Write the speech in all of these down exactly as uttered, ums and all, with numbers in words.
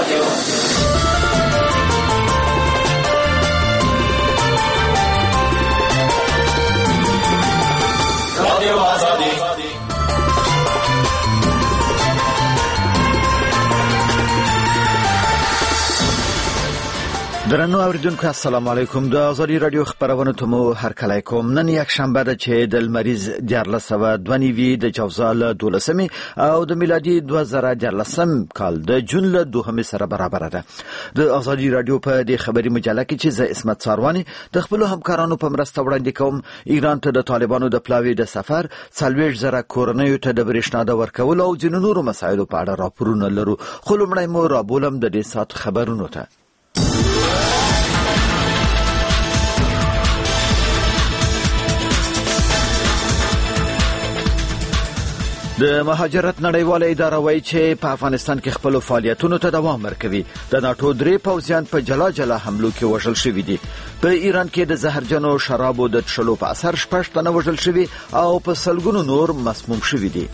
رادیو آزادی. درنو اوریدونکو السلام علیکم. د آزادی رادیو خبرونه ته مو هر کله کوم. نن یک شنبه ده چې د مریض دیارلسوه دونیوي د جوزال دولسمي او د میلادي دوه زره دیارلسم کال د جون له دوهمې سره برابر ده. د آزادی رادیو په دې خبري مجله کې چې زه اسمت ساروانی د خپل همکارانو په مرسته وړاندې کوم، ایران ته د طالبانو د پلاوي د سفر، څلوېښت زره کورنیو ته د برېښنا د ورکولو او ځینو نورو مسایلو په اړه راپورونه لرو. خو لومړی مو رابولم د دې ساعت خبرونو ته. د مهاجرت نړیواله اداره وایي چې په افغانستان کې خپل فعالیتونو ته دوام ورکوي. د ناتو درې پوځیان په جلا جلا حملو کې وژل شوي دي. په ایران کې د زهرجنو شرابو د څښلو په اثر شپږ تنه وژل شوي او په سلګونو نور مسموم شوي دي.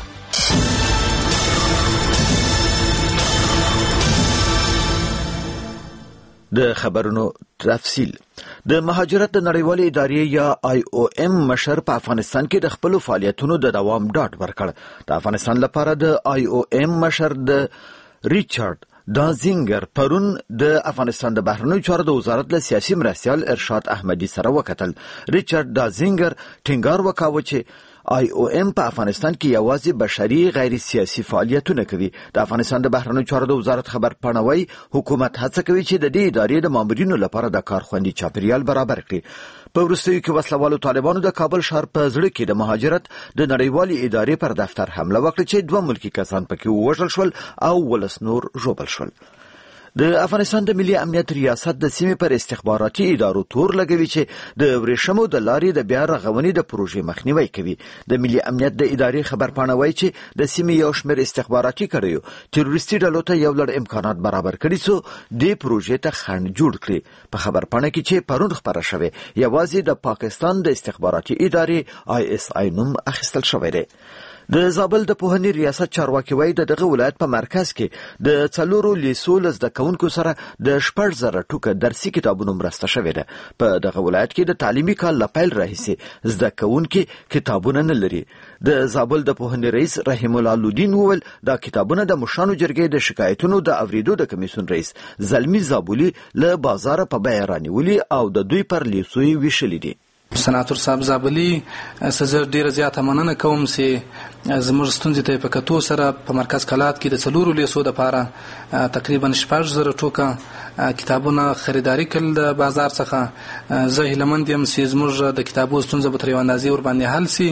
د خبرونو تفصیل. د مهاجرت نړیوالې ادارې یا آی او ام مشر په افغانستان کې د خپل فعالیتونو د دوام ډاډ ورکړ. د افغانستان لپاره د آی او ام مشر د ریچارډ دازینګر پرون د افغانستان د بهرنیو چارو د وزارت له سیاسي مرستیال ارشاد احمدي سره وکتل. ریچارډ دازینګر ټینګار وکاوه چې آی او ام په افغانستان کې یوازې بشري غیر سیاسي فعالیتونه کوي. د افغانستان د بهرنیو چارو د وزارت خبر پاڼوي حکومت هڅه کوي چې د دې ادارې د مامورینو لپاره د کار خوندي چاپیریال برابر کړي. په وروستیو کې وسلوالو طالبانو د کابل ښار په زړه کې د مهاجرت د نړیوالې ادارې پر دفتر حمله وکړه چې دوه ملکي کسان پکې ووژل شول او ولس نور ژوبل شول. د افغانستان د ملي امنیت ریاست د سیمې پر استخباراتي ادارو تور لګوي چې د ورېښمو د لارې د بیا رغونې د پروژې مخنیوي کوي. د ملي امنیت د ادارې خبر پاڼوي چې د سیمې یو شمېر استخباراتي کړیو تروریستي ډلو ته یو لړ امکانات برابر کړي څو دې پروژې ته خنډ جوړ کړي. په خبر پاڼه کې چې پرون خبره شوې یوازې د پاکستان د استخباراتي ادارې آی اس آی نوم اخیستل شوی دی. د زابل د پوهنې ریاست چارواکي وایي د دغه ولایت په مرکز کې د څلورو لیسو له زده کوونکو سره د شپږ زره ټوکه درسي کتابونو مرسته شوې ده. په دغه ولایت کې د تعلیمي کال له پیل راهیسې زده کوونکي کتابونه نه لري. د زابل د پوهنې رئیس رحیم الله لودین وویل دا کتابونه د مشرانو جرګې د شکایتونو د اوریدو د کمیسیون رئیس زلمی زابولي له بازار په بیه رانیولي او د دوی پر لیسو یې ویشلي دي. سناتور صاحب زابلی سزر ډیره زیاته مننه کوم چې زموږ ستونزې ته په کتو سره په مرکز کلات کې د څلورو لیسو لپاره تقریبا شپږ زره ټوکه کتابونه خریداري کړل د بازار څخه. زه هیلهمند یم چې زموږ د کتابو ستونزه به تر یوه اندازې ورباندې حل سي.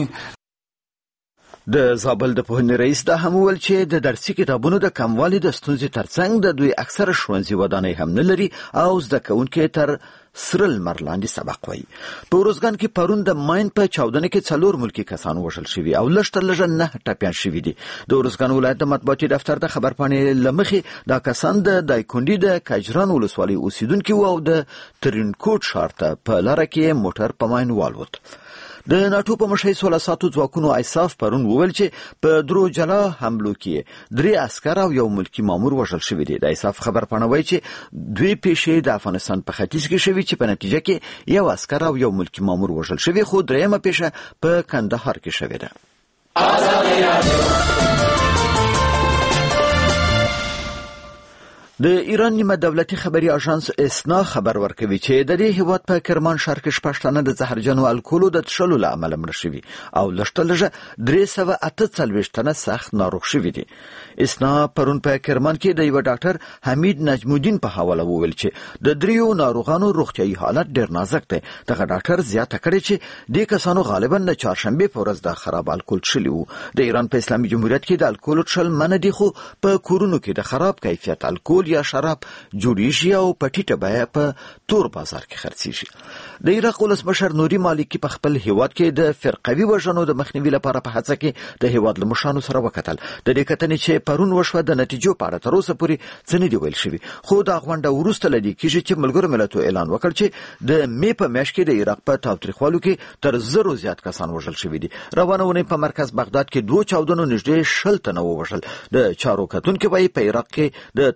د زابل د پوهنې رئیس دا هم وویل چې د درسي کتابونو د کموالي د ستونزې ترڅنګ د دوی اکثره ښوونځي ودانۍ هم نه لري او زده کوونکي تر سره لمر لاندې سبق وایي. په ورځګان کې پرون د ماین په چاودنه کې څلور ملکي کسان وژل شوي او لږ تر لږه نه ټپیان شوي دي. د ورځګان ولایت د مطبوعاتي دفتر د خبر پاڼې له مخې دا کسان د دایکنډي د کجران ولسوالۍ اوسیدونکي وو او د ترینکوټ ښار ته په لاره کې موټر په ماین والوت. د ناتو په مشرۍ سوله ساتو ځواکونو ایساف پرون وویل چې په درو جلا حملو کې درې عسکر او یو ملکي مامور وژل شوي دي. د ایساف خبر پاڼوي چې دوی پیښې د افغانستان په ختیځ کې شوي چې په نتیجه کې یو عسکر او یو ملکي مامور وژل شوي خو درېیمه پیښه په کندهار کې شوې ده. د ایران نیمه دولتي خبري اژانس اسنا خبر ورکوي چې د دې هیواد په کرمان ښار کې شپږ تنه د زهرجنو الکولو د څښلو له امله مړه شوي او لږ تر لږه درې سوه اته څلوېښت تنه سخت ناروغ شوي دي. اسنا پرون په کرمان کې د یو ډاکټر حمید نجم الدین په حواله وویل چې د دریو ناروغانو روغتیايي حالت ډېر نازک دی. دغه ډاکټر زیاته کړې چې دې کسانو غالبا د چهارشنبې په ورځ د خراب الکول څښلي وو. د ایران په اسلامي جمهوریت کې د الکول څښل منع دي خو په کورونو کې د خراب کیفیت الکول یا شراب جوړیږي او په ټیټه بیه په تور بازار کې خرڅیږي. د عراق ولسمشر نوري مالکی په خپل هیواد کې د فرقوي وژنو د مخنیوي لپاره په هڅه کې د هیواد له مشرانو سره وکتل. د دې کتنې چې پرون وشوه د نتیجو په اړه تر اوسه پورې څه نه دي ویل شوي خو دا غونډه وروسته له دې کېږي چې ملګرو ملتونو اعلان وکړ چې د مې په میاشت کې د عراق په تاوتریخوالو کې تر زرو زیات کسان وژل شوي دي. روانه اونۍ په مرکز بغداد کې دوه چاودنو نږدې شل تنه ووژل. د چارو کتونکو وايي په عراق کې د تاوتریخوالو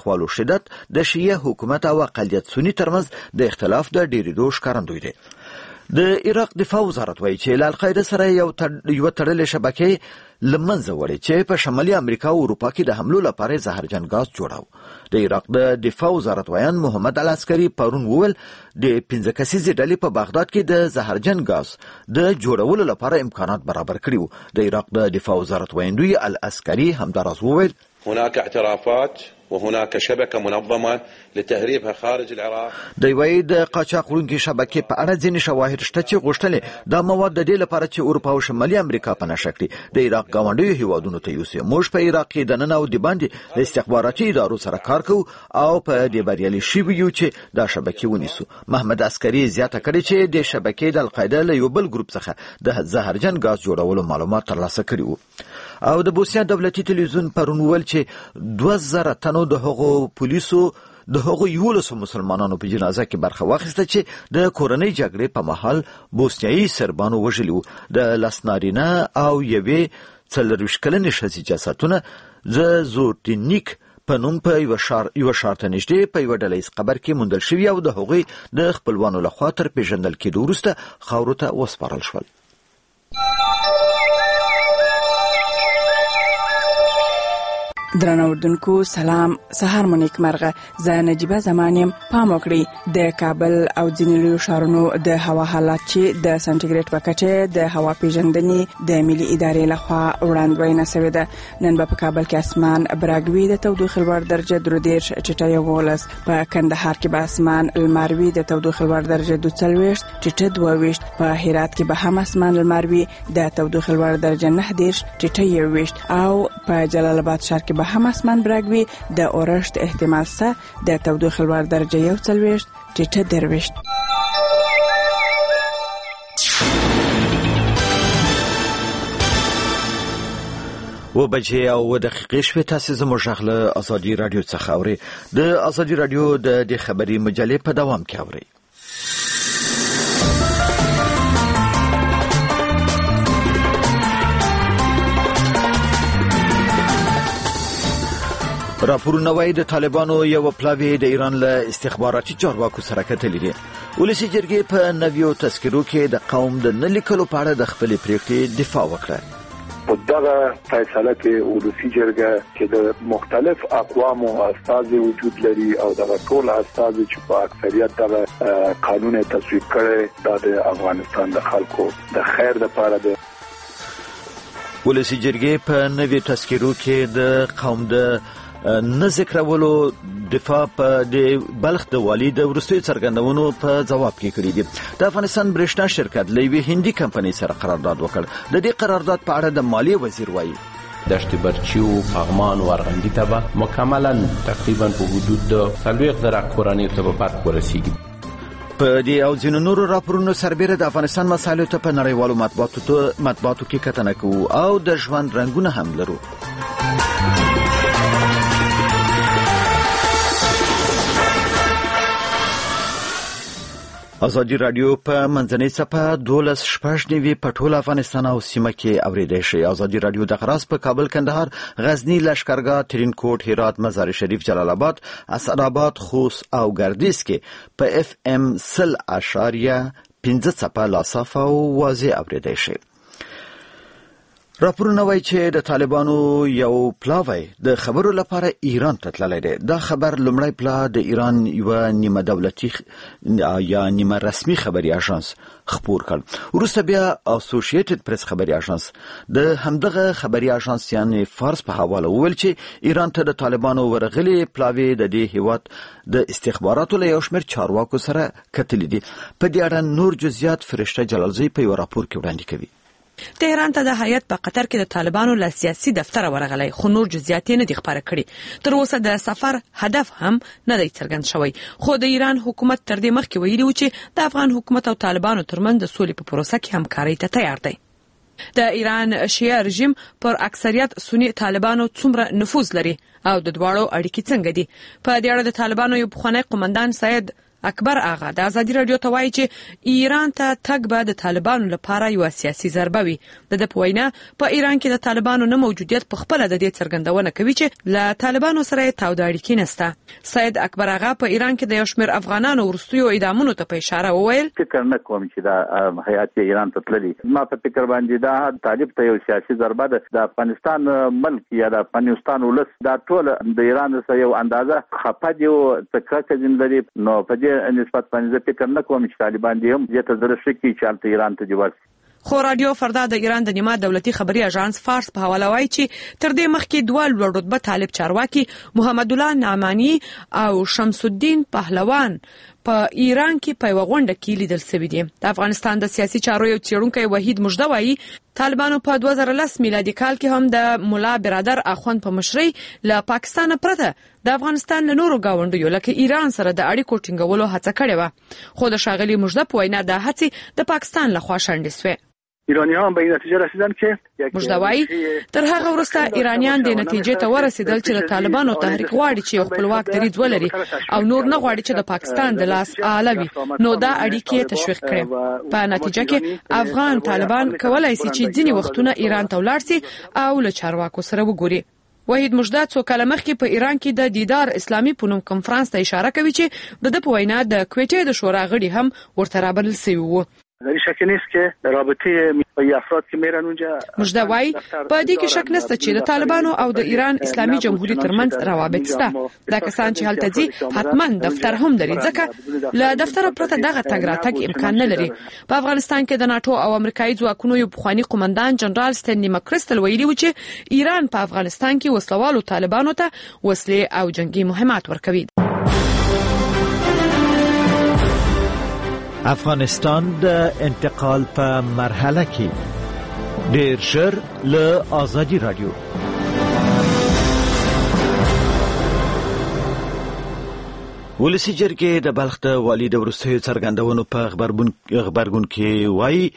یخوالو شدت د شیعه حکومت او اقلیت سنی ترمنځ د اختلاف د ډیریدو ښکارندوی دی. د عراق دفاع وزارت وایي چې له القاعده سره یو یو تړلې شبکې لمنځه وړي چې په شمالي امریکا او اروپا کې د حملو لپاره زهرجن غاز جوړاو. د عراق د دفاع وزارت ویان محمد العسکري پرون وویل د پنځه کسیزې ډلې په بغداد کې د زهرجن غاز د جوړولو لپاره امکانات برابر کړي وو. د عراق د دفاع وزارت ویاندوی العسکري همداراز وویل هناك اعترافات وهناك شبكة منظمة لتهريبها خارج العراق. د یوې د قاچاق وړونکي شبکې په اړه ځینې شواهد شته چې غوښتل دا مواد د دې لپاره چې اروپا او شمالي امریکا په نشه کړي د عراق ګاونډیو هیوادونو ته یوسي. موږ په عراق کې د نن او د باندې د استخباراتي ادارو سره کار کوو او په دې بریالي شوي یو چې دا شبکې ونیسو. محمد عسکري زیاته کړې چې د شبکې د القاعده له یو بل ګروپ څخه د زهرجن غاز جوړولو معلومات ترلاسه کړي وو. او د بوسنیا دولتي تلویزیون پرون ویل چې دوه زره تنو د هغو پولیسو د هغو یولسو مسلمانانو په جنازه کې برخه واخیسته چې د کورنۍ جګړې په مهال بوسنیایي سربانو وژلي وو. د لس نارینه او یوې څلرویشت کلنې ښځې جسدونه د زورتینیک په نوم په یو شار یو شار ته نږدې په یو ډلهیز قبر کې موندل شوي او د هغوی د خپلوانو لخوا تر پیژندل کېدو وروسته خاورو ته وسپارل شول. درنو اردوونکو سلام، سهار مو نیک مرغه. زه نجیبه زمانیم. پام وکړئ د کابل او ځینې لویو ښارونو د هوا حالات چې د سنټیګریډ په کچه د هوا پیژندنې د ملي ادارې لخوا وړاندوینه شوې ده. نن به په کابل کې اسمان براګوي د تودوخې لوړ درجه درې دېرش، ټیټه یوولس. په کندهار کې به اسمان لمر وي د تودوخې لوړ درجه دوه څلوېښت، ټیټه دوه ویشت. په هرات کې به هم اسمان لمر وي د تودوخې لوړ درجه نه دېرش، ټیټه یوویشت. او په جلال آباد ښار کې به هم اسمان براګوي د اورښت احتمال شته د تودوخې لوړ درجه یو څلوېښت، ټیټه درویشت. و بجې او و دقیقې شوې. تاسې زموږ غږ له ازادي راډیو څخه اورئ. د ازادي راډیو د دې خبري مجلې په دوام کې اورئ. راپورونه وايي د طالبانو یو پلاوی د ایران له استخباراتي چارواکو سره کتلې دي. ولسي جرګې په نویو تذکرو کې د قوم د نه لیکلو په اړه د خپلې پریکړې دفاع وکړه. په دغه فیصله کې ولسي جرګه چې د مختلف اقوامو استازي وجود لري او دغه ټول استازي چې په اکثریت دغه قانون تصویب کړي دا د افغانستان د خلکو د خیر لپاره ده. ولسي جرګې په نویو تذکرو کې د قوم د نه ذکرولو دفاع په د بلخ د والي د وروستیو څرګندونو په ځواب کې کړی دي. د افغانستان برېښنا شرکت له یوې هندي کمپنۍ سره قرارداد وکړ. د دې قرارداد په اړه د مالیې وزیر وایي دشت برچیو، پغمان و ارغندی ته به مکملا تقریبا په حدود د څلوېښت زره کورنیو ته به برق ورسیږي. په دې او ځینو نورو راپورونو سربېره د افغانستان مسایلو ته په نړیوالو مطبوعاتو مطبوعاتو کې کتنه کوو او د ژوند رنګونه هم لرو. ازادي راډیو په منځنۍ صفحه دولس شپږ نوي په ټول افغانستان او سیمه کې اوریدای شئ. ازادي راډیو د غراس په کابل، کندهار، غزنی، لشکرګاه، ترینکوټ، هرات، مزار شریف، جلال آباد، اسعدآباد، خوست او ګردیز کې په اف ام سل اشاریه پنځه صفحه لا صفحه او واضح اوریدای شئ. راپورونه وایي چې د طالبانو یو پلاوی د خبرو لپاره ایران ته تللی دی. دا خبر لومړی پلا د ایران یو نیمه دولتي یا نیمه رسمي خبري اژانس خبر کړ. وروسته بیا اسوسییټډ پریس خبري اژانس د همدغه خبري اژانس یعنی فارس په حواله وویل چې ایران ته د طالبانو ورغلي پلاوی د دې هیواد د استخباراتو له یو شمېر چارواکو سره کتلي دي. په دې اړه نور جزئیات فرشته جلالزی په یو راپور کې وړاندې کوي. تهران ته د هیئت په قطر کې د طالبانو له سیاسي دفتر ورغلی، خو نور جزئیات نه دي خبره کړي. تر اوسه د سفر هدف هم نه دی څرګند شوی، خو د ایران حکومت تر دې مخکې ویلي و چې د افغان حکومت او طالبانو ترمنځ د سولې په پروسه کې همکارۍ ته تیار دی. د ایران شیعه رژیم پر اکثریت سنی طالبانو څومره نفوذ لري او د دواړو اړیکې څنګه دي؟ په دې اړه د طالبانو یو پخوانی قومندان سید اکبر آغا د ازادي رادیو ته وایي چې ایران ته تګ به د طالبانو لپاره یو سیاسي ضربه وي. د د پوینه په ایران کې د طالبانو نه موجودیت په خپل د دې څرګندونه کوي چې له طالبانو سره تاوده اړیکې نشته. سید اکبر آغا په ایران کې د یو شمېر افغانانو ورستیو اعدامونو ته په اشاره وویل فکر نه کوم چې دا هیئت ایران ته تللی. ما په فکر باندې دا طالب ته یو سیاسي ضربه ده. د افغانستان ملک یا د افغانستان ولس دا ټول د ایران سره یو اندازه خپه دی او تکرار زندري نو په نسبت باندې فکر نه کوم چې طالبان دې هم دې ته درشي چې چالت ایران ته جوړ. خو رادیو فردا د ایران د نیمه دولتي خبري اژانس فارس په حواله وایي چې تر دې مخکې دوه لوړ رتبه طالب چارواکي محمد الله نعمانی او شمس الدین پهلوان په ایران کې په غونډه کې لیدل شوی دي. د افغانستان د سیاسي چارو یو څېړونکی وحید مجده وایي طالبانو په دوه زره ولس میلادي کال کې هم د مولا برادر اخوند په مشرۍ له پاکستان پرته د افغانستان له نورو گاونډیو لکه ایران سره د اړیکو ټینګولو هڅه کړې وه. خو د ښاغلي مجده په وینا د هڅې د پاکستان لخوا شنډې شوې. ایرانیان به این نتیجه رسیدن که مجدوی تر هغه وروسته ایرانیان د نتیجې ته ورسیدل چې د طالبانو تحریک غواړي چې خپلواک دریځ ولري او نور نه غواړي چې د پاکستان د لاس آله وي. نو دا اړیکې تشویق کړي. په نتیجه کې افغان طالبان کولای شي چې ځینې وختونه ایران ته ولاړ شي او له چارواکو سره وګوري. وحید مجده څو کاله مخکې په ایران کې د دیدار اسلامي په نوم کنفرانس ته اشاره کوي چې د په وینا د کویټې د شورا غړي هم ورته رابلل شوي وو. در این شک نیست که رابطه با افراد که میرن اونجا مجده وای په دې کې شک نشته چې د طالبانو او د ایران اسلامي جمهوریت ترمنځ روابط شته. دا کسان چې هلته ځي حتما دفتر هم لري ځکه له دفتر پرته دغه تګ راتګ امکان نه لري. په افغانستان کې د ناتو او امریکایي ځواکونو یو پخوانی قومندان جنرال ستنلی مکرستل ویلي و چې ایران په افغانستان کې وسلوالو طالبانو ته وسلې او جنگي مهمات ورکوي. افغانستان د انتقال په مرحله کې ډیر ژر له ازادي رادیو. ولسی جرګې د بلخ د والي د وروستیو څرګندونو په خبرګون کې وایي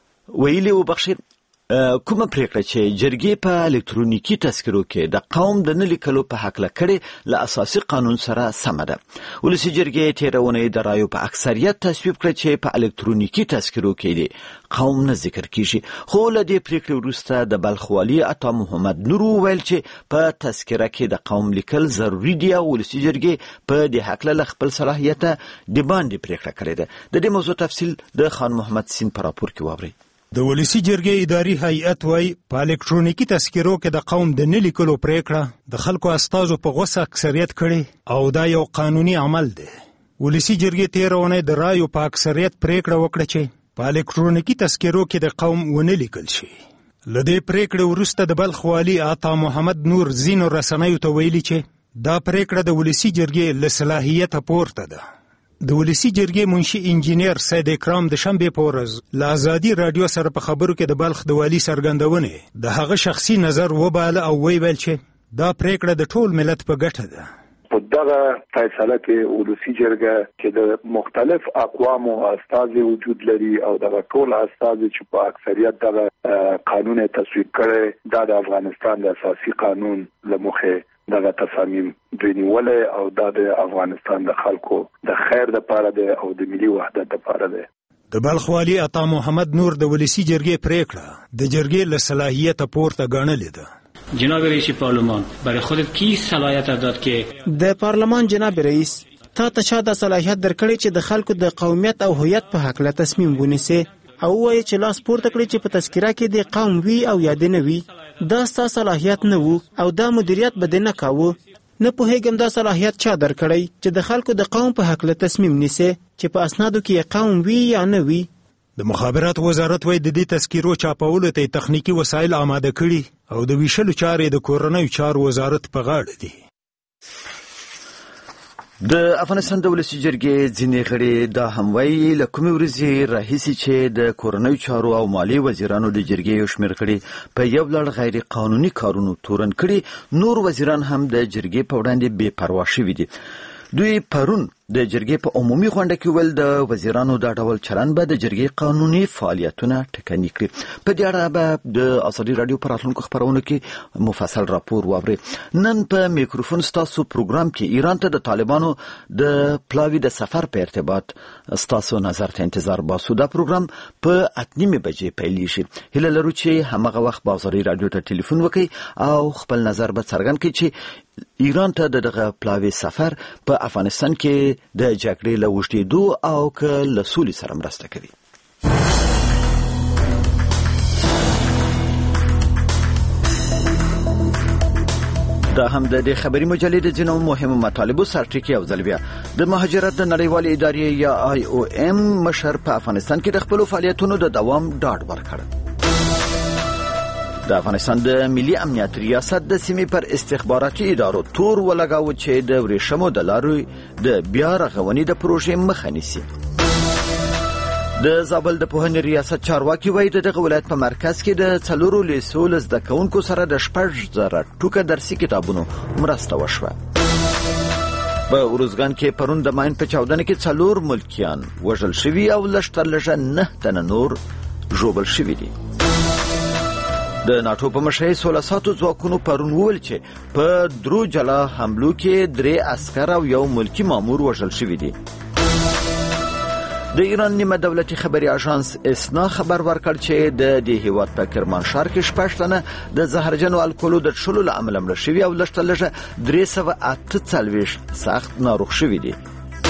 ویلي وبخښي کومه پریکړه چې جرګې په الکترونیکی تذکرو کې د قوم د نه لیکلو په حق لکړې له اساسي قانون سره سم ده. ولسی جرګې تیرونه د رایو په اکثریت تصویب کړ چې په الکترونیکی تذکرو کې دي قوم نه ذکر کیږي. خو له دې پریکړې وروسته د بلخ والي عطا محمد نور ویل چې په تذکره کې د قوم لیکل ضروری دی او ولسی جرګې په دې حق له خپل صلاحیت د باندې پریکړه کړې ده. د دې موضوع تفصیل د خان محمد سین پر راپور کې واوري. د ولسی جرګې اداري هیئت وای په الکترونیکی تذکرو کې د قوم د نه لیکلو پریکړه د خلکو استازو په غوسه اکثریت کړي او دا یو قانوني عمل دی. ولسی جرګې تیرونه د رایو په اکثریت پریکړه وکړه چې په الکترونیکی تذکرو کې د قوم ونه لیکل شي. لدې پریکړې وروسته د بلخ والي عطا محمد نور زینو رسنیو ته ویلي چې دا پریکړه د ولسی جرګې له صلاحیت پورته ده. د ولسی جرګې منشي انجینیر سید اکرام د شنبه په ورځ له ازادي رادیو سره په خبرو کې د بلخ د والي سرګندونه د هغه شخصي نظر وباله او ویل چې دا پریکړه د ټول ملت په ګټه ده. په دغه فیصله کې ولسی جرګه چې د مختلف اقوامو استازي وجود لري او دغه ټول استازي چې په اکثریت دغه قانون تصویب کړي دا د افغانستان د اساسي قانون لمخه دغه تصامیم دنیوله او د افغانستان د خلکو د خیر لپاره ده او د ملي وحدت لپاره ده. د بلخ والي عطا محمد نور د ولسی جرګې پریکړه د جرګې له صلاحیت پورته ګڼلې ده. جناب رئیس پارلمان برای خودت کی صلاحیت داد که د پارلمان جناب رئیس تا ته چا د صلاحیت درکړي چې د خلکو د قومیت او هویت په حق له تصمیم ونیسي او وایي چې لاس پورته کړي چې په تذکره کې د قوم وی او یاد نه وي. دا ستاسو صلاحیت نه وو او دا مدیریت به نه کاوه. نه پوهیږم دا صلاحیت چا درکړی چې د خلکو د قوم په حق له تصمیم نیسي چې په اسنادو کې قوم وی یا نه وي. د مخابرات وزارت وایي د دې تذکیرو چاپولو ته تخنیکی وسایل آماده کړي او د ویشلو چارې د کورنیو چارو وزارت په غاړه دي. د افغانستان د ولسی جرګې ځینې غړي دا هم وایي له کومې ورځې راهیسې چې د کورنیو چارو او مالی وزیرانو د جرګې یو شمېر غړي په یو لړ غیر قانوني کارونو تورن کړي، نور وزیران هم د جرګې په وړاندې بې پروا شوي دي. دوی پرون د جرګې په عمومي غونډه کې ویل د وزیرانو دا ډول چلن به د جرګې قانوني فعالیتونه ټکني کړي. په دې اړه به د ازادي رادیو په راتلونکو خبرونو کې مفصل راپور واوري. نن په میکروفون ستاسو پروګرام کې ایران ته د طالبانو د پلاوي د سفر په ارتباط ستاسو نظر ته انتظار باسو. دا پروګرام په اتنیمه بجې پیلیږي. هیله لرو چې همغه وخت به ازادي رادیو ته ټلیفون وکړي او خپل نظر به څرګند کړي چې ایران ته دغه پلاوي سفر په افغانستان کې د جګړې له اوږدېدو او که له سولې سره مرسته کوي. دا هم د دې خبري مجلې د ځینو مهمو مطالبو سرټکی او ځل بیا د مهاجرت د نړیوالې ادارې یا آی او ام مشر په افغانستان کې د خپل فعالیتونو د دوام ډاډ ورکړ. د افغانستان د ملي امنیت ریاست د سیمې پر استخباراتي ادارو تور ولګاوه چې د ورېښمو د لارې د بیا رغونې د پروژې مخه نیسي. د زابل د پوهنې ریاست چارواکي وایي د دغه ولایت په مرکز کې د څلورو لیسو له زده کوونکو سره د شپږ زره ټوکه درسي کتابونو مرسته وشوه. په اروزګان کې پرون د ماین په چاودنه کې څلور ملکیان وژل شوي او لږ تر لږه نه تنه نور ژوبل شوي دي. د ناټو په مشرۍ سوله ساتو ځواکونو پرون وویل چې په درو جلا حملو کې درې عسکر او یو ملکی مامور وژل شوي دي. د ایران نیمه دولتي خبري اژانس اسنا خبر ورکړ چې د دې هیواد په کرمانشاه کې شپږ تنه د زهرجنو الکولو د څښلو له امله مړه شوي او لږ تر لږه درې سوه اته څلوېښت سخت ناروغ شوي دي.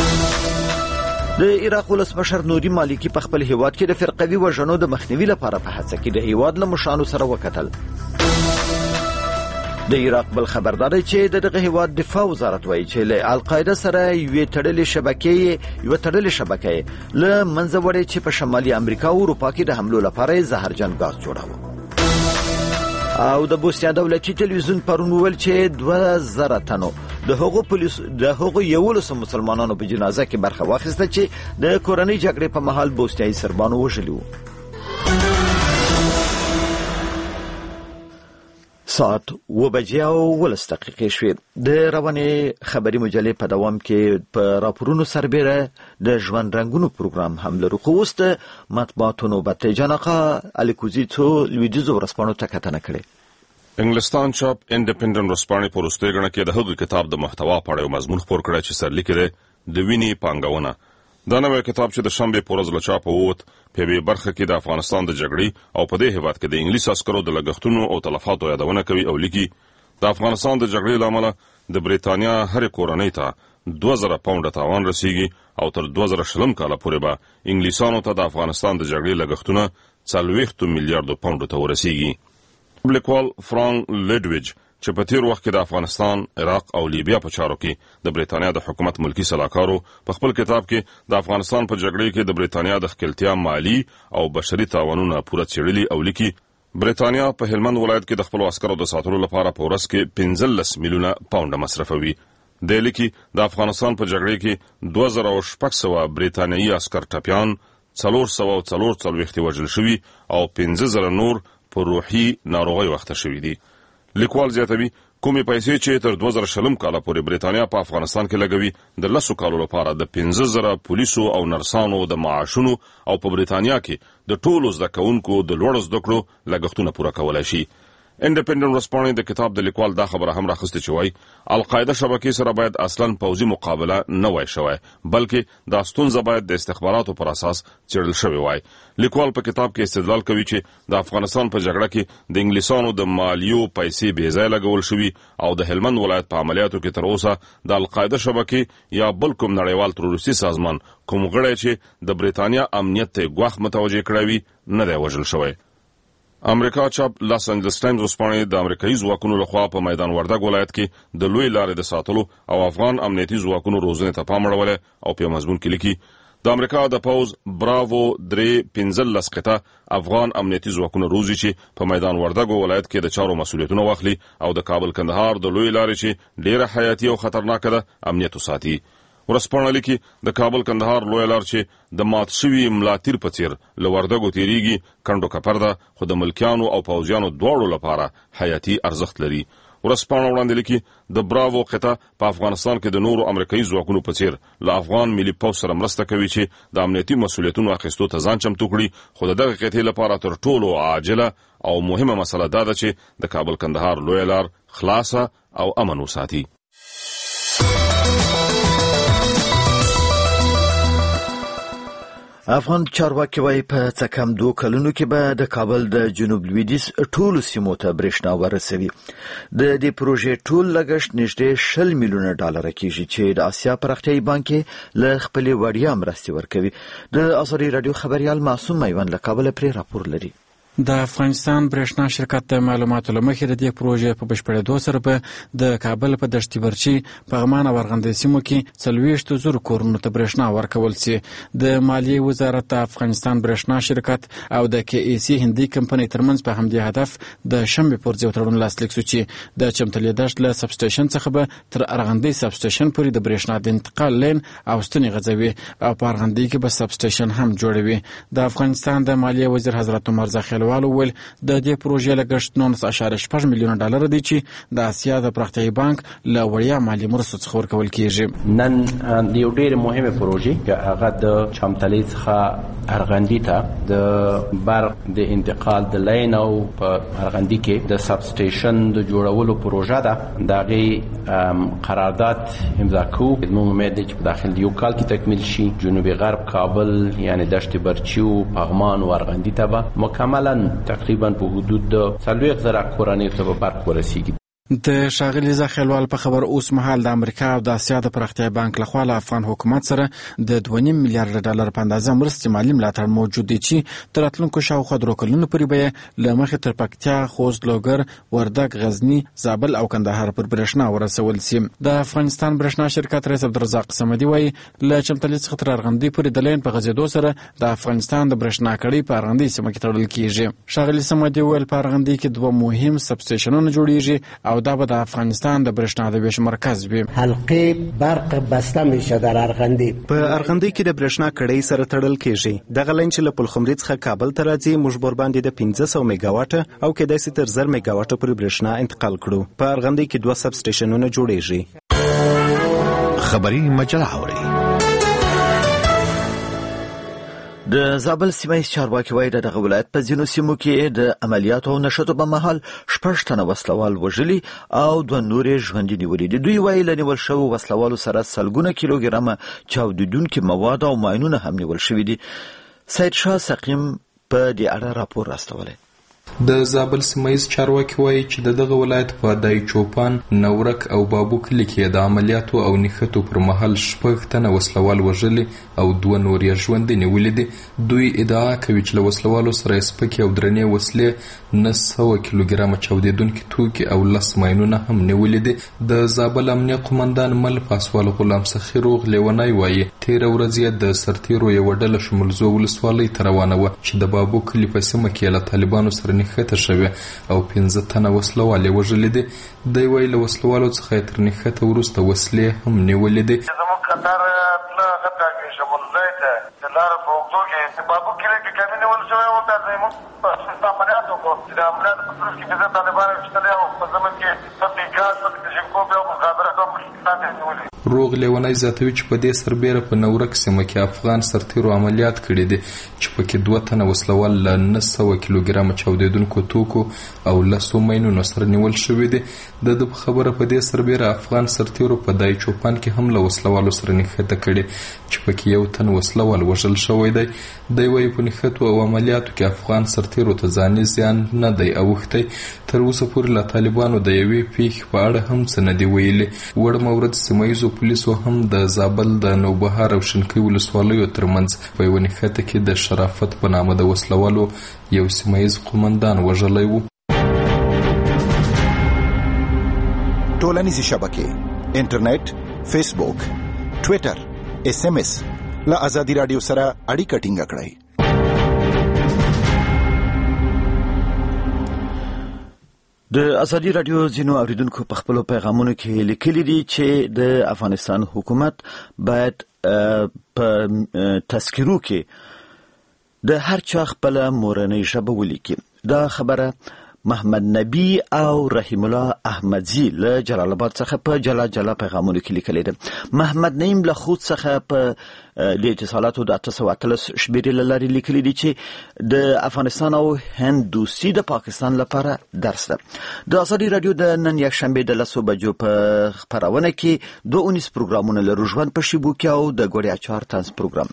د عراق ولسمشر نوري مالکی په خپل هیواد کې د فرقوي وژنو د مخنیوي لپاره په هڅه کې د هیواد له مشرانو سره وکتل. د عراق بل خبردار دی چې دغه هیواد دفاع وزارت وایي چې له القاعده سره یوې تړلې شبکې یو تړلې شبکې له منځه وړي چې په شمالي امریکا او اروپا کې د حملو لپاره زهرجن غاز جوړاوه. او د بوسنیا دولتي تلویزیون پرون ویل چې دوه زره تنو د هغو پولیس د هغو یولسو مسلمانانو په جنازه کې برخه واخیسته چې د کورنۍ جګړې په مهال بوسنیایي سربانو وژلي وو. ساعت و بجې او ولس دقیقې شوې. د روانې خبري مجلې په دوام کې په راپورونو سربیره د ژوند رنګونو پروګرام هم لرو. خو اوس د مطبوعاتو نوبت جانقه الیکوزي څو لویدیځو ورځپاڼو ته کتنه کړې. انګلستان چاپ انډیپندنت ورځپاڼې په وروستۍ ګڼه کې د هغه کتاب د محتوا په اړه یو مضمون خپور کړی چې سرلیک دی د وینې پانګونه. دا نوی کتاب چې د شنبې په ورځ له چاپه ووت په یوې برخه کې د افغانستان د جګړې او په دې هیواد کې د انګلیس عسکرو د لګښتونو او تلفاتو یادونه کوي او لیکي د افغانستان د جګړې له امله د بریتانیا هرې کورنۍ ته دوه زره پاونډه تاوان رسیږي او تر دوه زره شلم کاله پورې به انګلیسانو ته د افغانستان د جګړې لګښتونه څلوېښتو میلیارډو پاونډو ته ورسیږي. لیکوال فرانک لیډویج چې په تیر وخت کې د افغانستان، عراق او لیبیا په چارو کې د بریتانیا د حکومت ملکی سلاکارو په خپل کتاب کې د افغانستان په جګړې کې د بریتانیا د ښکیلتیا مالی او بشري تاوانونه پوره څېړلي او لیکي بریتانیا په هلمند ولایت کې د خپلو عسکرو د ساتلو لپاره په ورځ کې پنځلس میلیونه پاونډه مصرفوي. د لیکي د افغانستان په جګړې کې دوه زره او شپږ سوه بریتانیایي عسکر ټپیان، څلور سوه او څلور څلوېښت وژل شوي او پنځه زره نور په روحي ناروغۍ وخته شوي دي. لیکوال زیاتوي کومې پیسې چې تر دوه زره شلم کاله پورې بریتانیا په افغانستان کې لګوي د لسو کالو لپاره د پنځه زره پولیسو او نرسانو د معاشونو او په بریتانیا کې د ټولو زده کوونکو د لوړو زده کړو لګښتونه پوره کولی شي. انډیپندنت ورځپاڼې د کتاب د لیکوال دا خبره هم راخسته چې وایي القاعده شبکې سره باید اصلا پوځي مقابله نه وای شوی، بلکې دا ستونزه باید د استخباراتو پر اساس څېړل شوې وای. لیکوال په کتاب کې استدلال کوي چې د افغانستان په جګړه کې د انګلیسانو د مالیو پیسې بې ځایه لګول شوي او د هلمند ولایت په عملیاتو کې تر اوسه د القاعده شبکې یا بل کوم نړیوال تروریستي سازمان کوم غړی چې د بریتانیا امنیت ته ګواښ متوجه کړی وي نه دی وژل شوی. امریکا چاپ لاس انجلس ټایمز ورځپاڼې د امریکایي ځواکونو لخوا په میدان وردګ ولایت کې د لوی لارې د ساتلو او افغان امنیتي ځواکونو روزنې ته پام اړولی او په مضمون کې لیکي د امریکا د پوز براوو درې پنځلس قطعه افغان امنیتي ځواکونه روزي چې په میدان وردګ ولایت کې د چارو مسؤلیتونه واخلي او د کابل کندهار د لوی لارې چې ډیره حیاتي او خطرناکه ده امنیت وساتي. ورځپاڼه لیکي د کابل کندهار لوی لار چې د مات شوي ملاتیر په څیر له وردګو تیریږي کندو کپر ده، خو د ملکیانو او پوځیانو دواړو لپاره حیاتي ارزښت لري. ورځپاڼه وړاندې لیکي د براوو قطعه په افغانستان کې د نورو امریکایي ځواکونو په څیر له افغان ملي پوځ سره مرسته کوي چې د امنیتي مسؤلیتونو اخیستو ته ځان چمتو کړي، خو د دغه قطعې لپاره تر ټولو عاجله او مهمه مسله دا ده چې د کابل کندهار لویه لار خلاصه او امن وساتي. افغان چارواکي وايي په څه کم دوه کلونو کې به د کابل د جنوب لویدیځ ټولو سیمو ته برېښنا ورسوي. د دې پروژې ټول لګښت نږدې شل میلیونه ډالر کېږي چې د آسیا پراختیایي بانک له خپلې وړیا مرستې ورکوي. د ازادي راډیو خبريال معصوم میوند له کابل پرې راپور لري. د افغانستان برېښنا شرکت د معلوماتو له مخې د دې پروژې په بشپړېدو سره به د کابل په دشتي برچي، پغمان او ارغندې سیمو کې څلوېښت زره کورونو ته برېښنا ورکول سي. د مالیې وزارت د افغانستان برېښنا شرکت او د کې ای سي هندي کمپنۍ ترمنځ په همدې هدف د شنبې پر ځای تړون لاسلیک شو چې د چمتلې دشت له سب سټیشن څخه به تر ارغندې سب سټیشن پورې د برېښنا د انتقال لین او ستنې غځوي او په ارغندې کې به سب سټیشن هم جوړوي. د افغانستان د مالیې وزیر حضرت عمر زاخیل والو ول د دې پروژې لګښت نولس اعشاریه شپږ میلیونه ډالر دی چې د آسیا د پراختیایي بانک له وړیا مالي مرستو څخه ورکول کیږي. نن د یو ډېر مهمه پروژې چې هغه د چمتلې څخه ارغندې ته د برق د انتقال د لین او په ارغندې کې د سب سټیشن د جوړولو پروژه ده. دغه قرارداد امضا کوو. موږ امید لرو چې په داخل یو کال کې تکمیل شي. جنوبي غرب کابل یعنی دشت برچي او پغمان او ارغندې ته به مکملا تقریبا په حدود د څلوېښت زره کورنۍ ته به برق ورسیږي. د ښاغلي زاخیلوال په خبر اوس مهال د امریکا او د آسیا د پراختیایي بانک لخوا له افغان حکومت سره د دوه نیم میلیارډ ډالر په اندازه مرستې مالي ملاتړ موجود دی چې تر راتلونکو شاوخوا درې کلونو پورې به له مخې تر پکتیا، خوست، لوګر، وردګ، غزني، زابل او کندهار پر برېښنا ورسول سي. د افغانستان برېښنا شرکت رئیس عبدالرزاق صمدي وایي له چمتلې څخه تر ارغندې پورې د لین په غځېدو سره د افغانستان د برېښنا کړۍ په ارغندې سیمه کې تړل کیږي. ښاغلي صمدي وویل په ارغندې کې دوه مهم سب سټیشنونه جوړیږي او دا به د افغانستان د برېښنا د ویش مرکز وي. حلقې برق بسته میشه در ارغندې. په ارغندې کې د برېښنا کړۍ سره تړل کیږي. دغه لین چې له پلخمري څخه کابل ته راځي موږ بر باندې د پنځه سوه میگاواټه او کېدای شي تر زر میگاواټه پورې برېښنا انتقال کړو. په ارغندې کې دوه سب سټیشنونه جوړیږي. خبري مجله اوري. د زابل سیمه چارواکي وایي دغه ولایت په ځینو سیمو کې د عملیاتو او نشټو په مهال شپږ تنه وسلوال وژلي او دوه نورې ژوندي نیولي دي. دوی وایي له نیول شوو وسلوالو سره سلګونه کیلوګرامه چاودیدونکي مواد او ماینونه هم نیول شوي دي. سید شاه سقیم په دې اړه راپور راستولی. د زابل سیمایي چارواکي وایي چې دغه ولایت په دای چوپان، نورک او بابو کلي کې د عملیاتو او نښتو پر مهال شپږ تنه وسلوال وژلي او دوه نور یې ژوندي نیولي دي. دوی ادعا کوي چې له وسلوالو سره سپکې او درنې وسلې، نه سوه کیلوګرامه چاودیدونکي توکي او لس ماینونه هم نیولي دي. د زابل امنیه قومندان مل پاسوال غلام سخي روغ لیونی وایي تېره ورځ یې د سرتیرو یوه ډله شمولزو ولسوالۍ ته روانه وه چې د بابو کلي په سیمه کې له طالبانو سره نښته شوې او پنځه تنه وسلوال یې وژلي دي. دی وایي له وسلوالو څخه یې تر نښته وروسته وسلې هم نیولې دي. زموږ قطار تله ښه ټاکل شمولزۍ ته د لارې په اوږدو کې د بابو کلي کې کمي نیول شوی و. بیا زموږ عملیات وکړو چې د عملیاتو په ترڅ کې پنځه طالبان ویشتلي او په زمن کې فتح ګاز، فتح کلشینکوف او مخابره دوه مشکلات یې نیولي. روغ لیونی زیاتوي چې په دې سربیره په نورک سیمه کې افغان سرتیرو عملیات کړي دي چې پکې دوه تنه وسلوال له نه سوه کیلوګرامه چاودیدونکو توکو او لسو ماینونو سره نیول شوي دي. د ده په خبره په دې سربیره افغان سرتیرو په دای چوپان کې هم له وسلوالو سره نښته کړي چې پکې یو تن وسلوال وژل شوی دی. دی وایي په نښتو او عملیاتو کې افغان سرتیرو ته ځاني زیان نه دی اوښتی. تر اوسه پورې له طالبانو د یوې پیښې په اړه هم څه نه دي ویلي. وړمه ورځ سیمهییزو پولیسو هم د زابل د نوبهار او شنکۍ ولسوالیو ترمنځ په یوه نښته کې د شرافت په نامه د وسلوالو یو سیمهییز قومندان وژلی و. ټولنیزې شبکې، انټرنیټ، فیسبوک، ټویټر، اس ام اس له ازادي راډیو سره اړیکه ټینګه کړئ. د ازادي راډیو ځینو اوریدونکو په خپلو پیغامونو کې لیکلي دي چې د افغانستان حکومت باید په تذکیرو کې د هر چا خپله مورنۍ ژبه ولیکي. دا خبره محمد نبی او رحیم الله احمدزی له جلال آباد څخه په جلا جلا پیغامونو کې لیکلي دي. محمد نعیم له خود څخه په د اتصالاتو د اته سوه اتلس شمیرې له لارې لیکلي دي چې د افغانستان او هند دوستي د پاکستان لپاره درس ده. د ازادي راډیو د نن یکشنبه د لسو بجو په خپرونه کې دوه اونیس پروګرامونه لرو، ژوند په شیبو کې او د ګوړې اچار طنز پروګرام.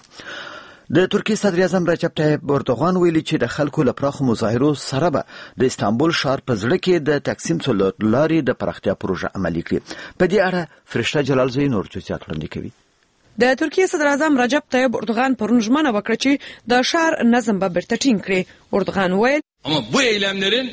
د ترکیې صدر اعظم رجب طیب اردوغان ویلي چې د خلکو له پراخو مظاهرو سره به د استانبول ښار په زړه کې د تقسیم څلورلارې د پراختیا پروژه عملي کړي. په دې اړه فرشته جلالزوی نور جزئیات وړاندې کوي. د ترکیې صدر اعظم رجب طیب اردوغان پرون ژمنه وکړه چې د ښار نظم به بیرته ټینګ کړي. اردوغان ویل اما bu eylemlerin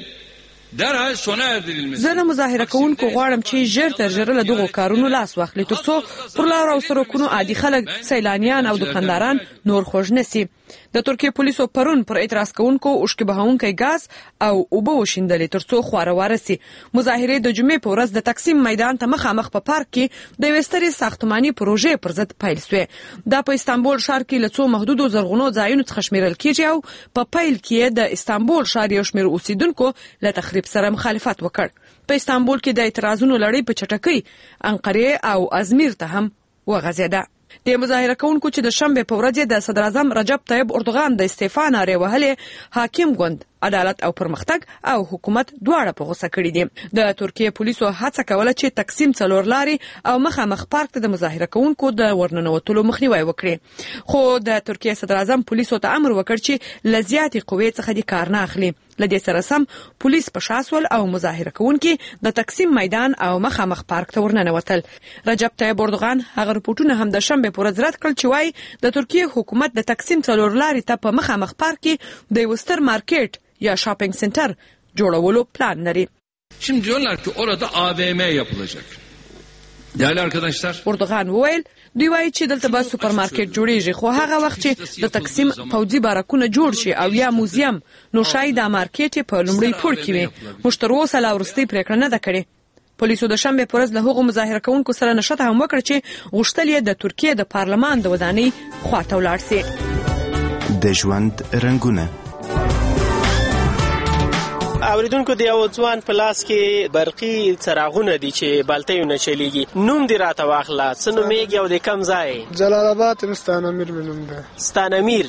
درحال sona erdirilmesi. زه له مظاهره کوونکو غواړم چې ژر تر ژره له دغو کارونو لاس واخلي ترڅو پر لارو او سړکونو عادي خلک، سیلانیان او دکانداران نور خوږ نشي. د ترکیې پولیسو پرون پر اعتراض کوونکو اوښکې بهونکی ګاز او اوبه وشیندلې ترڅو خواره سي. مظاهرې د جمعې په ورځ د تقسیم میدان ته مخامخ په پارک کې د یوې سترې ساختماني پروژې پر ضد پیل شوې. دا په استانبول ښار کې له څو محدودو زرغونو ځایونو څخه شمیرل کیږي او په پیل کې د استانبول ښار یو شمېر اوسیدونکو له تخریب سره مخالفت وکړ. په استانبول کې د اعتراضونو لړۍ په چټکۍ انقرې او ازمیر ته هم وغځېده. د مظاهره کوونکو چې د شنبه په ورځ د صدر اعظم رجب طیب اردوغان د استعفا نارې وهلې، حاکم ګوند عدالت او پرمختګ او حکومت دواړه په غوسه کړي دي. د ترکیې پولیسو هڅه کوله چې تقسیم څلور لارې او مخامخ پارک ته د مظاهره کوونکو د ورننوتلو مخنیوي وکړي. خو د ترکیې صدر اعظم پولیسو ته امر وکړ چې له زیاتې قوې څخه د کار نه اخلي. لدې سره سم پولیس په شاسول او مظاهره کوونکي د تقسیم میدان او مخامخ پارک ته ورننوتل. رجب طیب اردوغان هغه رپورټونه هم د شنبه په ورځ رد کړل چې وايي د ترکیې حکومت د تقسیم څلور لارې ته په مخامخ پارک کې د یو ستر مارکیټ یا شاپینګ سنټر جوړولو پلان لري. Şimdi diyorlar ki orada A V M yapılacak. Değerli arkadaşlar. اردوغان وویل دوی وایي چې دلته به سوپرمارکیټ جوړیږي، خو هغه وخت چې د تقسیم پوځي بارکونه جوړ شي او یا موزیم، نو شاید دا مارکیټ په لومړي پوړ کې وي. موږ تر اوسه لا وروستۍ پریکړه نه ده کړې. پولیسو د شنبه په ورځ له هغو مظاهره کوونکو سره نښته هم وکړه چې غوښتل یې د ترکیې د پارلمان د ودانۍ خواته ولاړ سي. د ژوند رنګونه اوریدونکو د یو ځوان په لاس کې برقي څراغونه دي چې بالتیونه چلیږي. نوم دې راته واخله، څه نومېږي او د کوم ځای؟ جلال آباد مستانمیر مې نوم ده. ستانمیر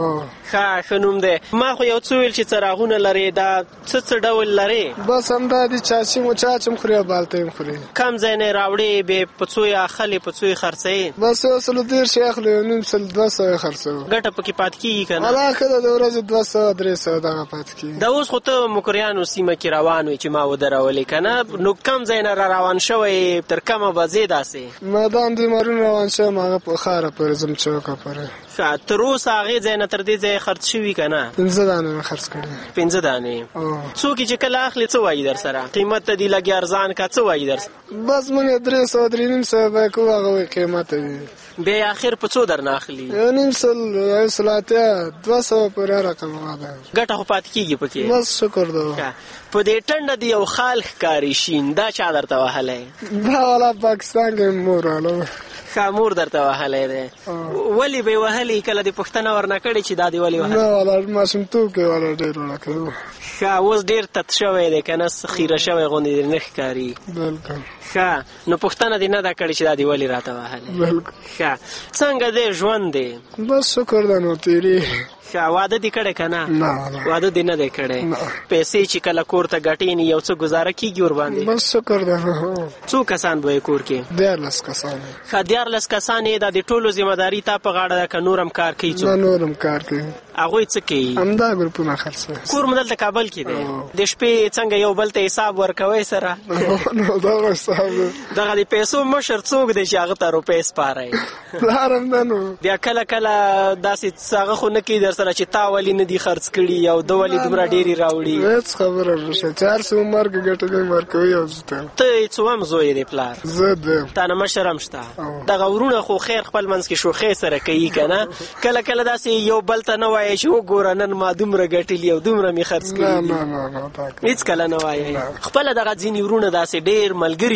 ښه ښه نوم دی. ما خو یو څه ویل چې څراغونه لرې، دا څه څه ډول لرې؟ بس همدا دي، چاچي مو چاچم خوري او بالتۍ هم خوري. کم ځای نه راوړې؟ بې په څو یې اخلې، په څو یې خرڅوې؟ بس یو سلو دېرش یې اخلو، یو نیم سل دوه سوه یې خرڅوو. ګټه پکې پاتې کېږي که نه؟ الله ښه ده، د ورځې دوه سوه درې سوه دغه پاتې کېږي. دا اوس خو ته مکریانو سیمه کې روان وې چې ما ودرولې که نه؟ نو کم ځای نه را روان شوی، تر کومه به ځې داسې؟ میدان دیمارون روان شوم، هغه په ښاره پورې ځم، چوکه پورې. ښه، تر اوسه هغې ځای نه تر دې ځای خرڅ شوي که نه؟ پنځه دانې مې خرڅ کړي. پنځه دانې؟ څوک چې کله اخلي څه وایي در سره؟ قیمت ته دي لږ ارزان که څه وایي در سره؟ بس مونږ درې سوه درې نیم سوه به کوو، هغه وایي قیمت دی. بیا اخر په څو در نه اخلي؟ یو نیم سل، یو سل اتیا، دوه سوه پورې رقم ده. ګټه خو پاتې کېږي پکې؟ بس شکر ده. په دې ټنډه دی یو خال ښکاري شین، دا چا درته وهلی؟ دا والا پاکستان کې مور والا ښه، مور درته وهلی دی. ولې به یې وهلی؟ کله دې پوښتنه ورنه کړې چې دا دې ولې وهلی؟ نه والا ماشومتوب کې والا ډېر وړه کړی. ښه، اوس ډېر تت شوی دی که نه؟ خیره شوی غوندې دې نه ښکاري. بلکل. ښه، نو پوښتنه دې نه ده کړې چې دا دې ولې راته وهلی؟ بلکل. ښه، څنګه دی ژوند دی؟ بس شکر ده، نو تېرې. ښه، واده دې کړی که نه؟ نه، واده دې نه دی کړی. پیسې چې کله کور ته ګټې ني یو څه ګزاره کېږي ورباندې؟ بس شکر ده. څو کسان به یې کور کې؟ دیارلس کسان. ښه، دیارلس کسان یې، دا د ټولو ذمهداري تا په غاړه ده که نور هم کار کوي څوک؟ نه، نور هم کار کوي. هغوی څه کوي؟ همدا ګروپونه خرڅوي. کور مو دلته کابل کې دی؟ د شپې څنګه یو بل ته حساب ورکوئ سره؟ نو دغه حساب دی. دغه د پیسو مشر څوک دی چې هغه ته روپۍ سپارئ؟ پلار همدا نو. بیا کله کله داسې هغه خو نه کوي در سره چې تا ولې نه دي خرڅ کړي او ده ولې دومره ډېرې راوړي؟ هېڅ خبره نشته، چې هر څه مرګ ګټه دی ورکوي. او ته څوم زوی دی پلار؟ زه دویم. تا نه مشر هم شته؟ دغه ورونه خو خیر خپل منځ کې شوخۍ سره کوي که نه؟ کله کله داسې یو بل ته نه وایي چې وګوره نن ما دومره ګټلي او دومره مې خرڅ کړي؟ نه نه نه، هېڅ کله نه وایي. خپله دغه ځینې ورونه داسې ډېر ملګري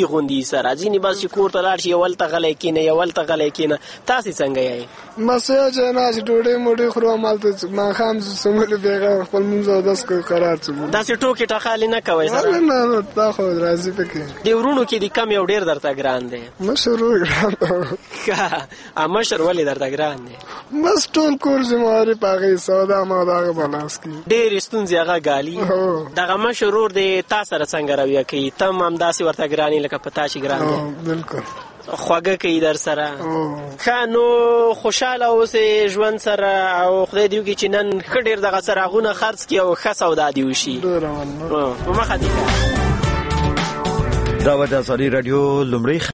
غوندي سره ځینې بس چې کور ته لاړ شي یو هلته غلی کېنه یو هلته غلی کېنه تاسې څنګه یې بس یو ځای ناست ډوډۍ موډۍ خورو همالته ماښام څملو بېغه خپل لمونځ اودس کوو قرار څمو داسې ټوکې ټخالې نه کوئ سره نه نه دا خو راځي پکې د ورونو کې د کم یو ډېر درته ګران دی مشر ورور ګران ښه مشر ولې درته ګران دی بس ټول کور ذمهواري په هغې سودا مودا هغه په لاس کې ډېرې ستونزې هغه ګالي دغه مشر ورور دی تا سره څنګه رویه کوي ته هم همداسې ورته ګران یې لکه په تا چې ګران دی بلکل خواږه کوي در سره ښه نو خوشحاله اوسې ژوند سره او خدای دې وکړي چې نن ښه ډېر دغه څراغونه خرڅ کړي او ښه سودا دې وشي په مخه دې دا و د ازادي راډیو لومړی